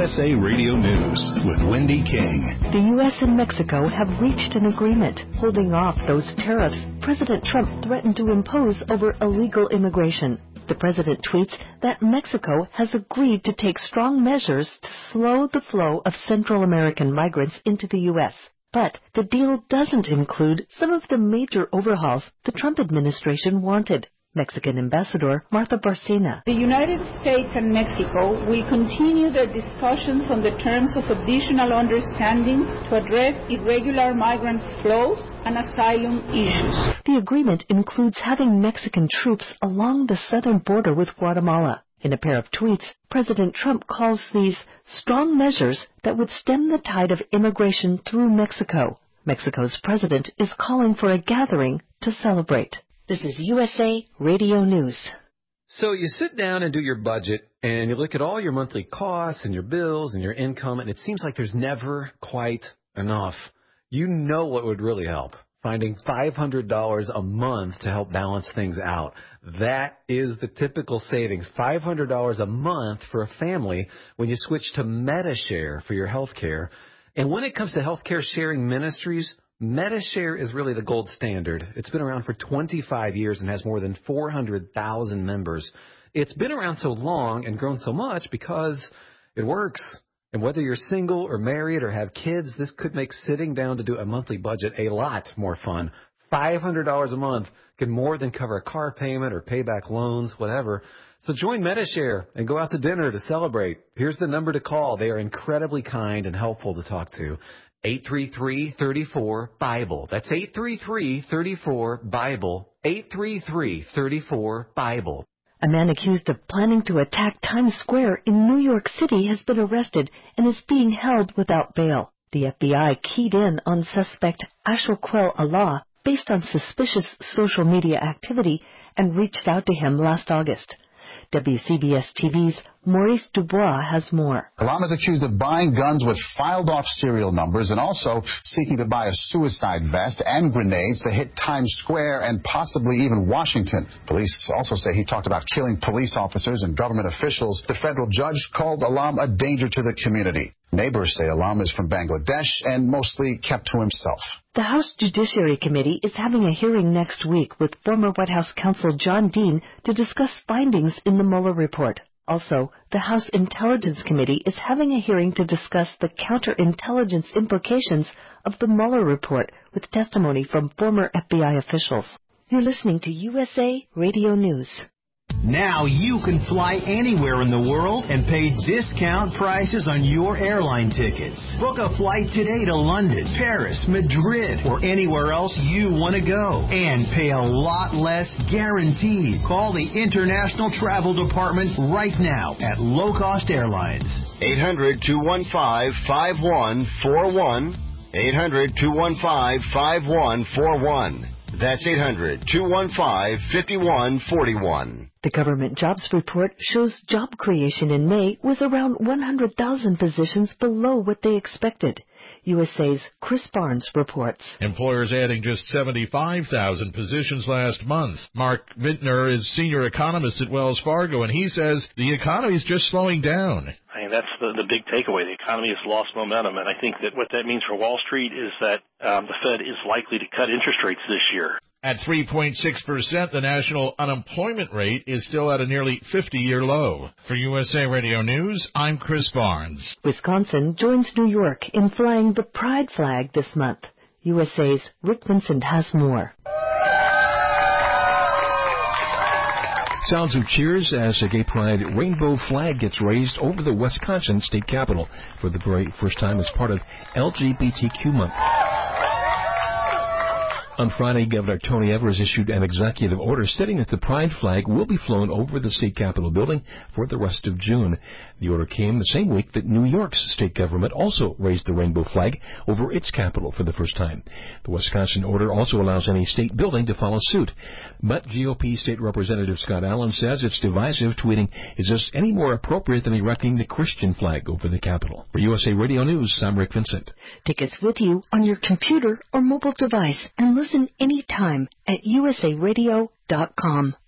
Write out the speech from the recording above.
USA Radio News with Wendy King. The U.S. and Mexico have reached an agreement holding off those tariffs President Trump threatened to impose over illegal immigration. The president tweets that Mexico has agreed to take strong measures to slow the flow of Central American migrants into the U.S. But the deal doesn't include some of the major overhauls the Trump administration wanted. Mexican Ambassador Martha Barcena. The United States and Mexico will continue their discussions on the terms of additional understandings to address irregular migrant flows and asylum issues. The agreement includes having Mexican troops along the southern border with Guatemala. In a pair of tweets, President Trump calls these strong measures that would stem the tide of immigration through Mexico. Mexico's president is calling for a gathering to celebrate. This is USA Radio News. So you sit down and do your budget, and you look at all your monthly costs and your bills and your income, and it seems like there's never quite enough. You know what would really help? Finding $500 a month to help balance things out. That is the typical savings, $500 a month for a family when you switch to Medi-Share for your health care. And when it comes to healthcare sharing ministries, Medi-Share is really the gold standard. It's been around for 25 years and has more than 400,000 members. It's been around so long and grown so much because it works. And whether you're single or married or have kids, this could make sitting down to do a monthly budget a lot more fun. $500 a month can more than cover a car payment or pay back loans, whatever. So join Medi-Share and go out to dinner to celebrate. Here's the number to call. They are incredibly kind and helpful to talk to. 833-34-BIBLE. That's 833-34-BIBLE. 833-34-BIBLE. A man accused of planning to attack Times Square in New York City has been arrested and is being held without bail. The FBI keyed in on suspect Ashoquel Allah based on suspicious social media activity and reached out to him last August. WCBS TV's Maurice Dubois has more. Alam is accused of buying guns with filed-off serial numbers and also seeking to buy a suicide vest and grenades to hit Times Square and possibly even Washington. Police also say he talked about killing police officers and government officials. The federal judge called Alam a danger to the community. Neighbors say Alam is from Bangladesh and mostly kept to himself. The House Judiciary Committee is having a hearing next week with former White House counsel John Dean to discuss findings in the Mueller report. Also, the House Intelligence Committee is having a hearing to discuss the counterintelligence implications of the Mueller report with testimony from former FBI officials. You're listening to USA Radio News. Now you can fly anywhere in the world and pay discount prices on your airline tickets. Book a flight today to London, Paris, Madrid, or anywhere else you want to go. And pay a lot less guaranteed. Call the International Travel Department right now at Low Cost Airlines. 800-215-5141. 800-215-5141. That's 800-215-5141. The government jobs report shows job creation in May was around 100,000 positions below what they expected. USA's Chris Barnes reports. Employers adding just 75,000 positions last month. Mark Vintner is senior economist at Wells Fargo, and he says the economy is just slowing down. I mean, that's the big takeaway. The economy has lost momentum, and I think that what that means for Wall Street is that the Fed is likely to cut interest rates this year. At 3.6%, the national unemployment rate is still at a nearly 50-year low. For USA Radio News, I'm Chris Barnes. Wisconsin joins New York in flying the Pride flag this month. USA's Rick Vincent has more. Sounds of cheers as a gay pride rainbow flag gets raised over the Wisconsin state capitol for the very first time as part of LGBTQ month. On Friday, Governor Tony Evers issued an executive order stating that the pride flag will be flown over the state capitol building for the rest of June. The order came the same week that New York's state government also raised the rainbow flag over its capitol for the first time. The Wisconsin order also allows any state building to follow suit. But GOP State Representative Scott Allen says it's divisive, tweeting, "Is this any more appropriate than erecting the Christian flag over the Capitol?" For USA Radio News, I'm Rick Vincent. Take us with you on your computer or mobile device and listen anytime at usaradio.com.